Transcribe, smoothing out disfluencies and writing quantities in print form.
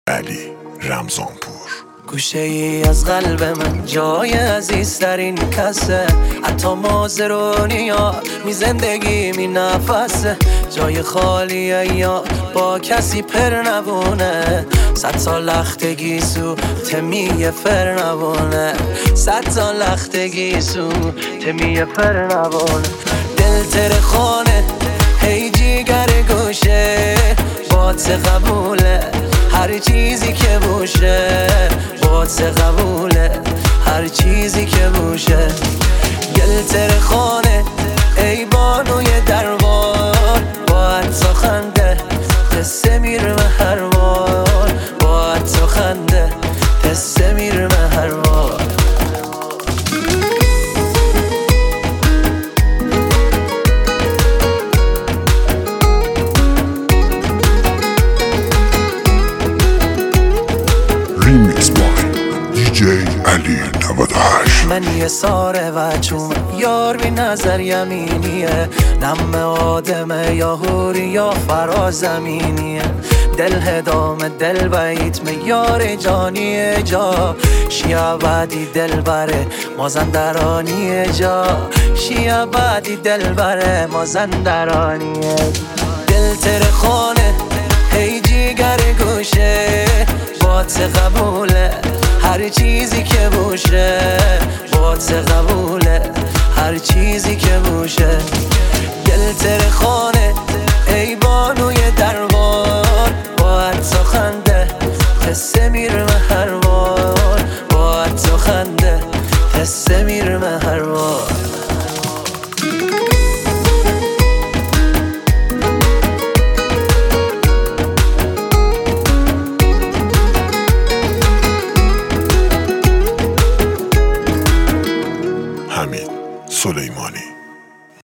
علی رمضانپور. گوشه ای از قلب من جای عزیزترین کسه، حتی مازرونیا می زندگی می نفسه، جای خالیه یا با کسی پر نبونه، 100 سال لختگی سو تمیه فر نبونه، 100 سال لختگی سو تمیه پر نبونه. دل تر خانه هی جیگر گوشه بات قبوله، هر چیزی که بوشه بات قبوله، هر چیزی که بوشه. گل تر خانه ای بانوی دربار، با حتی خنده قصه میرمه هر بار، با حتی خنده قصه میرمه هر بار. ریمیکس بای DJ علی 98. من یه ساره و چون یار بی نظر یمینیه، نم آدمه یا هوری یا فرازمینیه، دل هدام دل بیت me یار جانیه، جا شیعه بعدی دل بره مازندرانیه، جا شیعه بعدی دل بره مازندرانیه. دل تر خانه هی جیگر گوشه بات قبوله، هر چیزی که بوشه بات قبوله، هر چیزی که بوشه. گل تر خانه ای بانوی دربار، با حتی خنده قصه میرمه هر بار، با حتی خنده قصه میرمه هر بار. حمید سلیمانی.